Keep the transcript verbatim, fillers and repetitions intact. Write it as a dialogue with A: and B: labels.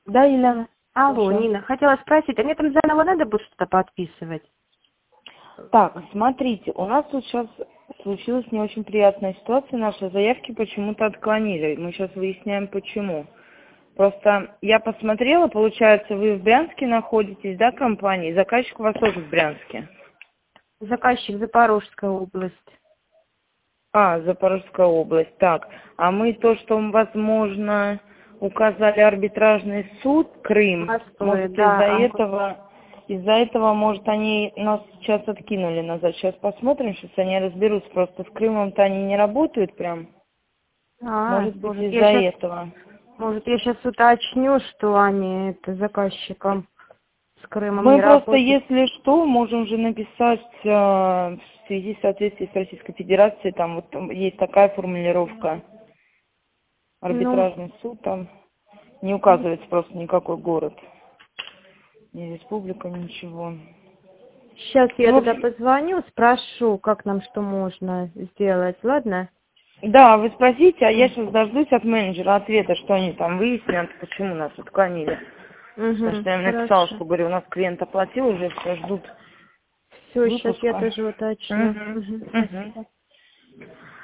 A: Да, Елена?
B: Алло,
A: Слушаю.
B: Нина, хотела спросить, а мне там заново надо будет что-то подписывать?
A: Так, смотрите, у нас тут сейчас случилась не очень приятная ситуация. Наши заявки почему-то отклонили. Мы сейчас выясняем, почему. Просто я посмотрела, получается, вы в Брянске находитесь, да, компания? Заказчик у вас тоже в Брянске.
B: Заказчик Запорожская область.
A: А, Запорожская область. Так, а мы то, что, возможно, указали арбитражный суд Крым,
B: Москвы,
A: может,
B: да.
A: из-за
B: Ага.
A: этого, из-за этого, может, они нас сейчас откинули назад. Сейчас посмотрим, сейчас они разберутся. Просто с Крымом-то они не работают прям.
B: А,
A: Может быть,
B: может, я
A: из-за
B: сейчас,
A: этого.
B: может, я сейчас уточню, что они это заказчиком с Крымом
A: Мы
B: не
A: просто,
B: работают.
A: если что, можем же написать э, в связи с соответствием с Российской Федерацией, там вот там есть такая формулировка.
B: Ну,
A: Арбитражный суд, там не указывается просто никакой город. Ни республика, ничего.
B: сейчас я
A: Ну, в
B: туда
A: общем,
B: позвоню, спрошу, как нам что можно сделать, ладно?
A: да, вы спросите, а я
B: Угу,
A: сейчас дождусь от менеджера ответа, что они там выяснят, почему нас отклонили. Потому что я им написала,
B: хорошо.
A: что, говорю, у нас клиент оплатил уже, все ждут
B: Все, сейчас я
A: выпуска.
B: тоже уточню.
A: Угу,
B: Угу,
A: угу.
B: спасибо.